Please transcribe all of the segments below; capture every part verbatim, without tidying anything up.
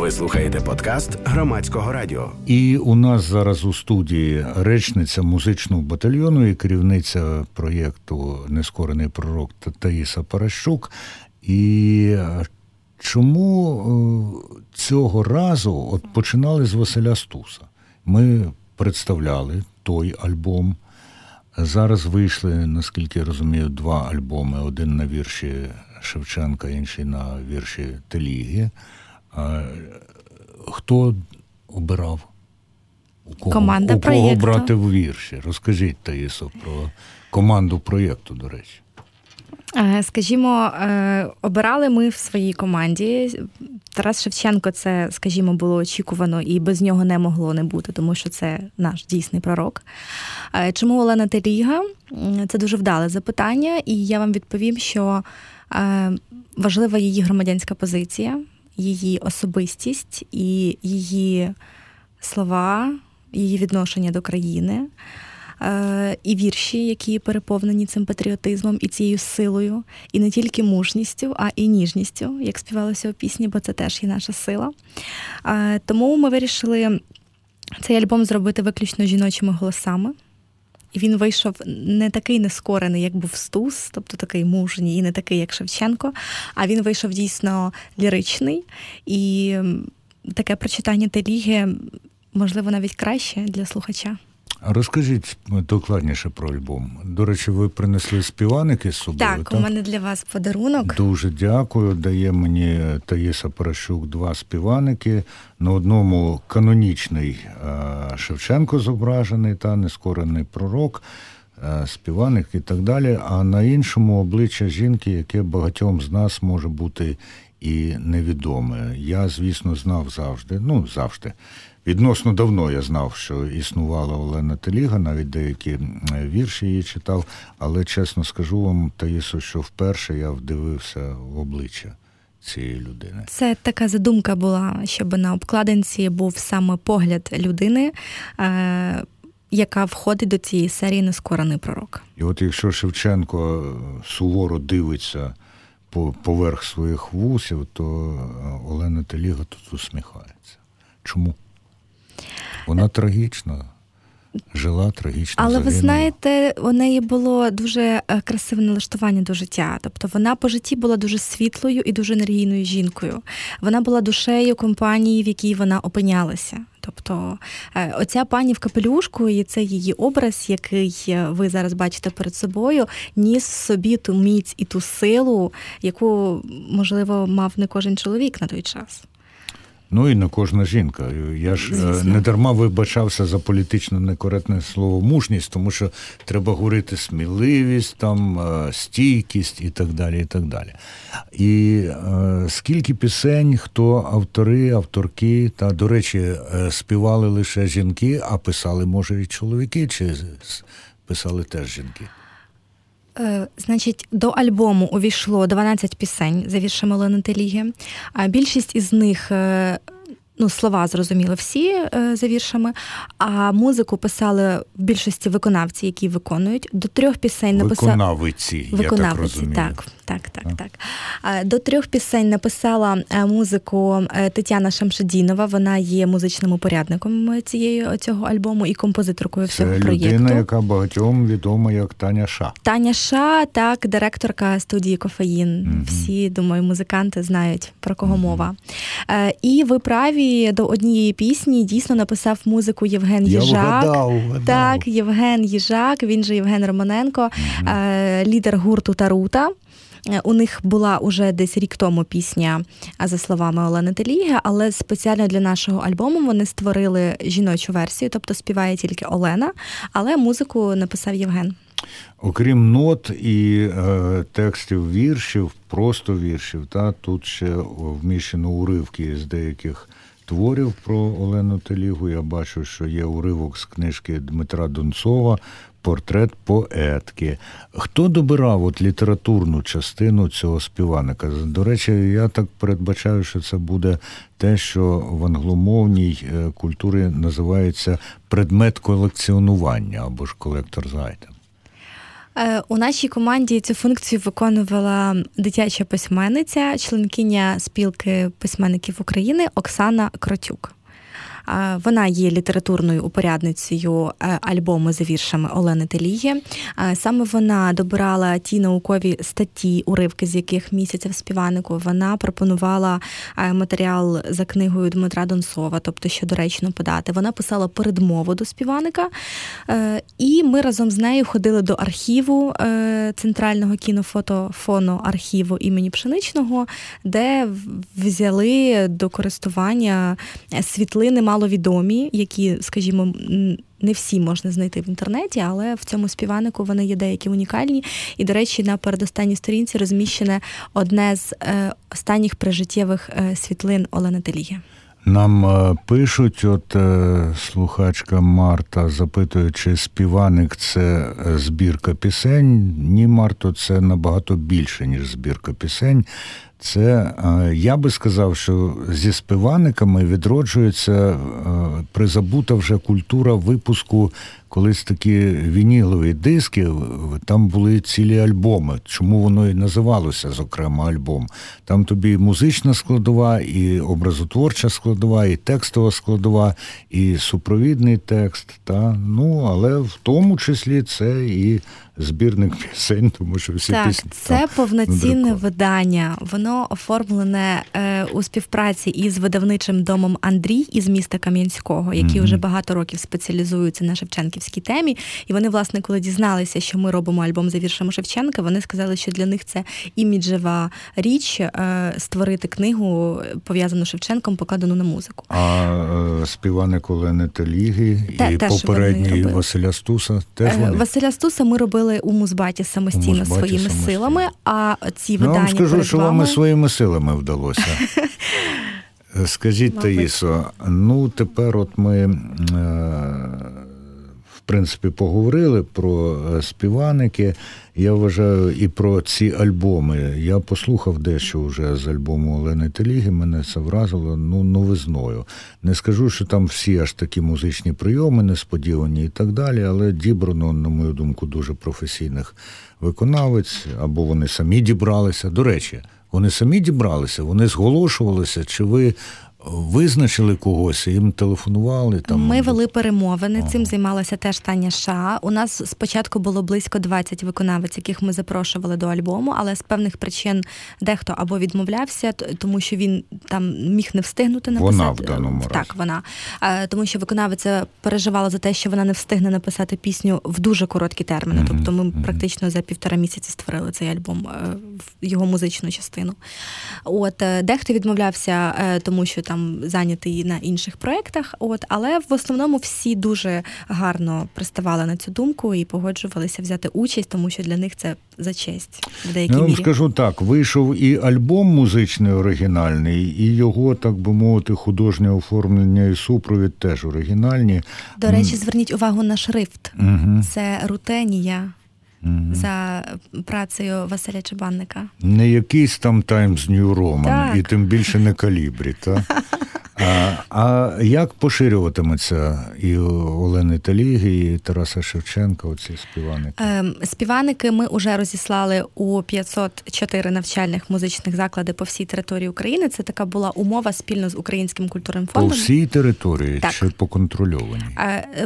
Ви слухаєте подкаст Громадського радіо. І у нас зараз у студії речниця музичного батальйону і керівниця проєкту «Нескорений пророк» Таїса Паращук. І чому цього разу от починали з Василя Стуса? Ми представляли той альбом. Зараз вийшли, наскільки я розумію, два альбоми. Один на вірші Шевченка, інший на вірші Теліги. Хто обирав? У кого, Команда у кого проєкту. брати в вірші? Розкажіть, Таїсо, про команду проєкту, до речі. Скажімо, обирали ми в своїй команді. Тарас Шевченко, це, скажімо, було очікувано і без нього не могло не бути, тому що це наш дійсний пророк. Чому Олена Теліга? Це дуже вдале запитання, і я вам відповім, що важлива її громадянська позиція, її особистість і її слова, її відношення до країни, і вірші, які переповнені цим патріотизмом і цією силою, і не тільки мужністю, а і ніжністю, як співалося у пісні, бо це теж є наша сила. Тому ми вирішили цей альбом зробити виключно жіночими голосами. І він вийшов не такий нескорений, як був Стус, тобто такий мужній, і не такий, як Шевченко, а він вийшов дійсно ліричний. І таке прочитання Теліги, можливо, навіть краще для слухача. А розкажіть докладніше про альбом. До речі, ви принесли співаники з собою, так? Так, у мене для вас подарунок. Дуже дякую. Дає мені Таїса Паращук два співаники. На одному канонічний Шевченко зображений, та «Нескорений пророк», співаник і так далі, а на іншому обличчя жінки, яке багатьом з нас може бути і невідоме. Я, звісно, знав завжди, ну, завжди, відносно давно я знав, що існувала Олена Теліга, навіть деякі вірші її читав, але, чесно скажу вам, Таїсо, що вперше я вдивився в обличчя цієї людини. Це така задумка була, щоб на обкладинці був саме погляд людини, е- яка входить до цієї серії «Нескорений пророк». І от якщо Шевченко суворо дивиться поверх своїх вусів, то Олена Теліга тут усміхається. Чому? Вона трагічна, жила трагічно. Але загинула. ви знаєте, у неї було дуже красиве налаштування до життя. Тобто вона по житті була дуже світлою і дуже енергійною жінкою. Вона була душею компанії, в якій вона опинялася. Тобто оця пані в капелюшку, і це її образ, який ви зараз бачите перед собою, ніс в собі ту міць і ту силу, яку, можливо, мав не кожен чоловік на той час. Ну і не кожна жінка. Я ж Звісно. не дарма вибачався за політично некоректне слово «мужність», тому що треба говорити сміливість, там, стійкість і так далі, і так далі. І е, скільки пісень, хто автори, авторки, та, до речі, співали лише жінки, а писали, може, і чоловіки, чи писали теж жінки? Значить, до альбому увійшло дванадцять пісень за віршами Олени Теліги. Більшість із них, ну, слова, зрозуміло, всі за віршами, а музику писали в більшості виконавці, які виконують. До трьох пісень написали... Виконавиці, я так розумію. Так, так, так, так. До трьох пісень написала музику Тетяна Шамшадінова. Вона є музичним упорядником цієї, цього альбому і композиторкою всього проєкту. Це людина, яка багатьом відома як Таня Ша. Таня Ша, так, директорка студії «Кофеїн». Mm-hmm. Всі, думаю, музиканти знають, про кого mm-hmm. мова. І ви праві, до однієї пісні дійсно написав музику Євген Я Їжак. вгадав, вгадав. Так, Євген Їжак, він же Євген Романенко, mm-hmm. лідер гурту «Тарута». У них була уже десь рік тому пісня, за словами Олени Теліги, але спеціально для нашого альбому вони створили жіночу версію, тобто співає тільки Олена, але музику написав Євген. Окрім нот і е, текстів віршів, просто віршів, та, тут ще вміщено уривки з деяких творів про Олену Телігу. Я бачу, що є уривок з книжки Дмитра Донцова «Портрет поетки». Хто добирав от літературну частину цього співаника? До речі, я так передбачаю, що це буде те, що в англомовній культурі називається предмет колекціонування або ж колектор-айтем. У нашій команді цю функцію виконувала дитяча письменниця, членкиня спілки письменників України Оксана Кротюк. Вона є літературною упорядницею альбому за віршами Олени Теліги. Саме вона добирала ті наукові статті, уривки з яких містяться в співанику. Вона пропонувала матеріал за книгою Дмитра Донцова, тобто що доречно подати. Вона писала передмову до співаника. І ми разом з нею ходили до архіву Центрального кінофотофону архіву імені Пшеничного, де взяли до користування світлини маловідомі, які, скажімо, не всі можна знайти в інтернеті, але в цьому співанику вони є деякі унікальні. І, до речі, на передостанній сторінці розміщене одне з е, останніх прижиттєвих е, світлин Олени Теліги. Нам е, пишуть, от е, слухачка Марта запитує, чи співаник – це збірка пісень. Ні, Марто, це набагато більше, ніж збірка пісень. Це, я би сказав, що зі співаниками відроджується призабута вже культура випуску колись такі вінілові диски, там були цілі альбоми. Чому воно і називалося, зокрема, альбом? Там тобі і музична складова, і образотворча складова, і текстова складова, і супровідний текст. Та? Ну, але в тому числі це і збірник пісень, тому що всі так, пісні. Це повноцінне видання. Воно оформлене е, у співпраці із видавничим домом Андрій із міста Кам'янського, які mm-hmm. вже багато років спеціалізуються на шевченківській темі. І вони, власне, коли дізналися, що ми робимо альбом за віршами Шевченка, вони сказали, що для них це іміджева річ е, створити книгу, пов'язану з Шевченком, покладену на музику. А е, співаник Олени Теліги і попередній Василя Стуса теж вони? Василя Стуса ми робили у Музбаті самостійно Музбаті своїми самостійно. силами, а ці видання Я вам скажу, перед що вами... вам своїми силами вдалося. Скажіть, Таїсо, ну тепер от ми, в принципі, поговорили про співаники, я вважаю, і про ці альбоми. Я послухав дещо вже з альбому Олени Теліги, мене це вразило, ну, новизною. Не скажу, що там всі аж такі музичні прийоми несподівані і так далі, але дібрано, на мою думку, дуже професійних виконавець, або вони самі дібралися. До речі, вони самі дібралися, вони зголошувалися, чи ви визначили когось, їм телефонували? Там... Ми вели перемовини, ага. Цим займалася теж Таня Ша. У нас спочатку було близько двадцять виконавець, яких ми запрошували до альбому, але з певних причин дехто або відмовлявся, тому що він там міг не встигнути написати. Вона в даному разі. Так, вона. Тому що виконавиця переживала за те, що вона не встигне написати пісню в дуже короткі терміни. Mm-hmm. Тобто ми mm-hmm. практично за півтора місяці створили цей альбом, його музичну частину. От, дехто відмовлявся, тому що там зайнятий на інших проєктах, от, але в основному всі дуже гарно приставали на цю думку і погоджувалися взяти участь, тому що для них це за честь в деякій мірі. Я вам мірі. скажу так, вийшов і альбом музичний оригінальний, і його, так би мовити, художнє оформлення і супровід теж оригінальні. До речі, зверніть увагу на шрифт. Угу. Це рутенія. Mm-hmm. За працею Василя Чебанника. Не якийсь там Times New Roman, і тим більше не Калібрі, так? А, а як поширюватиметься і Олени Теліги, і Тараса Шевченка, оці співаники? Ем, співаники ми вже розіслали у п'ятсот чотири навчальних музичних заклади по всій території України. Це така була умова спільно з Українським культурним фондом. По всій території так. Чи по контрольованій? Е,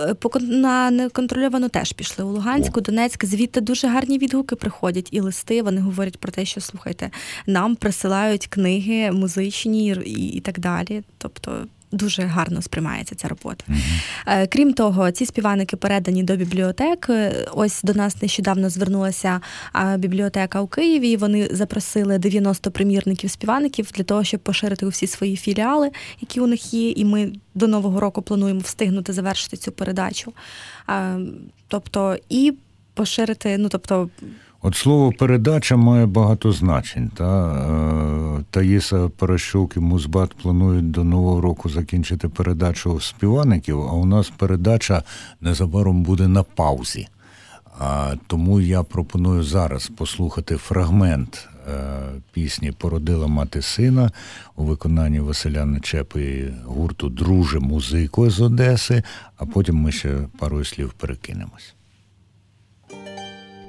На неконтрольовану теж пішли у Луганську, Донецьк. Звідти дуже гарні відгуки приходять і листи. Вони говорять про те, що, слухайте, нам присилають книги музичні і, і так далі. Тобто дуже гарно сприймається ця робота. Mm-hmm. Крім того, ці співаники передані до бібліотек. Ось до нас нещодавно звернулася бібліотека у Києві, і вони запросили дев'яносто примірників співаників для того, щоб поширити у всі свої філіали, які у них є, і ми до Нового року плануємо встигнути завершити цю передачу. Тобто, і поширити, ну, тобто... От слово «передача» має багато значень. Та? Таїса Паращук і Музбат планують до Нового року закінчити передачу співаників, а у нас передача незабаром буде на паузі. А, тому я пропоную зараз послухати фрагмент е, пісні «Породила мати сина» у виконанні Василя Нечепи і гурту «Друже музико» з Одеси, а потім ми ще парою слів перекинемось.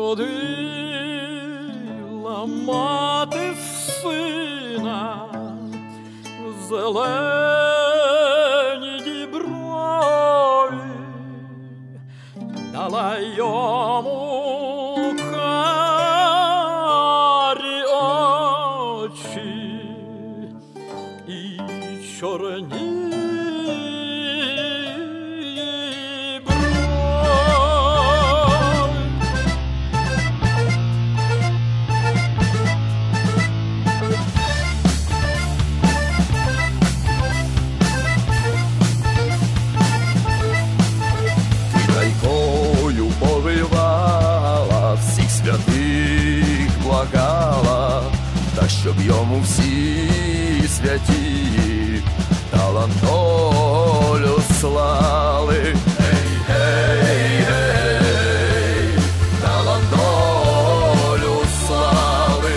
родила мати сина в зеленій діброві, дала йому карі очі і чорні святих благала, та щоб йому всі святі талан долю слали. Гей, гей, гей, талан долю слали.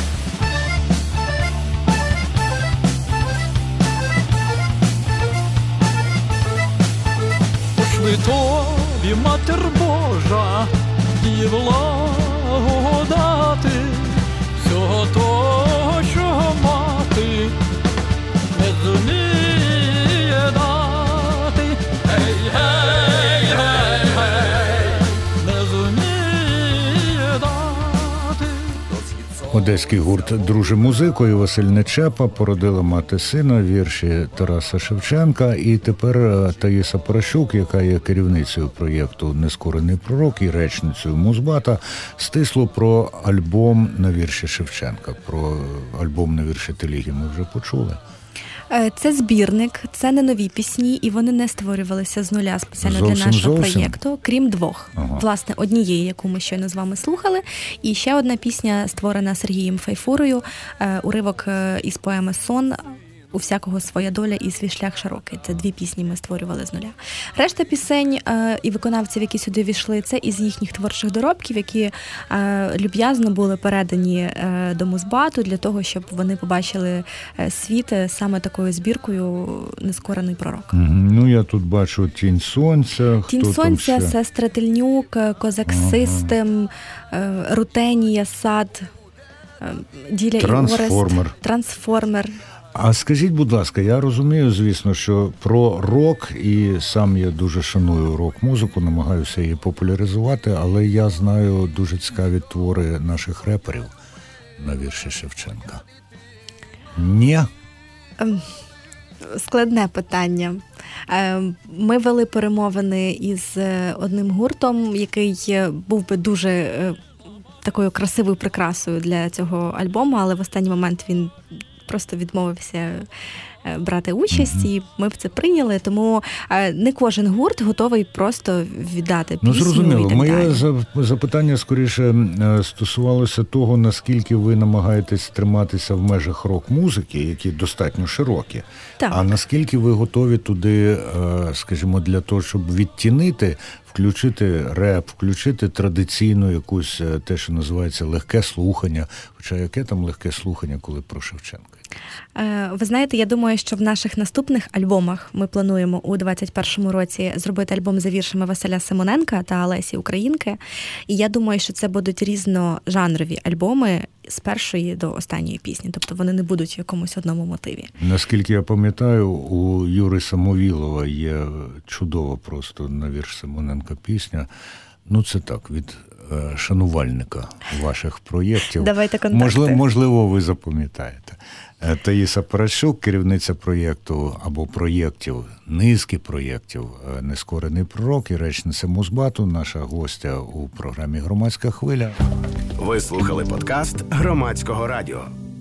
Пошли тобі, Матір Божа, і благодати всього того, що мати не зуміє дати. Гей, гей, гей, гей, не зуміє дати. Одеський гурт «Друже музикою» Василь Нечепа породила мати сина, вірші Тараса Шевченка, і тепер Таїса Паращук, яка є керівницею проєкту «Нескорений пророк» і речницею Музбата, стисло про альбом на вірші Шевченка, про альбом на вірші Теліги ми вже почули. Це збірник, це не нові пісні, і вони не створювалися з нуля спеціально зовсім, для нашого зовсім? проєкту, крім двох. Ага. Власне, однієї, яку ми щойно з вами слухали, і ще одна пісня, створена Сергієм Файфурою, уривок із поеми «Сон». У всякого своя доля і свій шлях широкий. Це дві пісні ми створювали з нуля. Решта пісень е, і виконавців, які сюди війшли, це із їхніх творчих доробків, які е, люб'язно були передані е, до Музбату для того, щоб вони побачили е, світ саме такою збіркою «Нескорений пророк». Угу. Ну, я тут бачу «Тінь сонця». «Тінь Хто сонця», там ще? «Сестра Тельнюк», «Козак Ага. Систем», е, «Рутенія», «Сад», е, «Діля і Орест», «Трансформер». «Трансформер». А скажіть, будь ласка, я розумію, звісно, що про рок, і сам я дуже шаную рок-музику, намагаюся її популяризувати, але я знаю дуже цікаві твори наших реперів на вірші Шевченка. Ні? Складне питання. Ми вели перемовини із одним гуртом, який був би дуже такою красивою прикрасою для цього альбому, але в останній момент він просто відмовився брати участь, mm-hmm. і ми б це прийняли, тому не кожен гурт готовий просто віддати пісню. Ну, зрозуміло. І так Моє далі. запитання скоріше стосувалося того, наскільки ви намагаєтесь триматися в межах рок-музики, які достатньо широкі, так. А наскільки ви готові туди, скажімо, для того, щоб відтінити, включити реп, включити традиційну якусь, те, що називається легке слухання. Хоча яке там легке слухання, коли про Шевченка? Ви знаєте, я думаю, що в наших наступних альбомах ми плануємо у двадцять першому році зробити альбом за віршами Василя Симоненка та Олесі Українки. І я думаю, що це будуть різножанрові альбоми з першої до останньої пісні. Тобто вони не будуть в якомусь одному мотиві. Наскільки я пам'ятаю, у Юри Самовілова є чудова просто на вірш Симоненка пісня. Ну, це так, від е, шанувальника ваших проєктів. Давайте контакти. Можливо, можливо, ви запам'ятаєте. Таїса Паращук, керівниця проєкту або проєктів, низки проєктів «Нескорений пророк» і речниця Музбату, наша гостя у програмі «Громадська хвиля». Ви слухали подкаст Громадського радіо.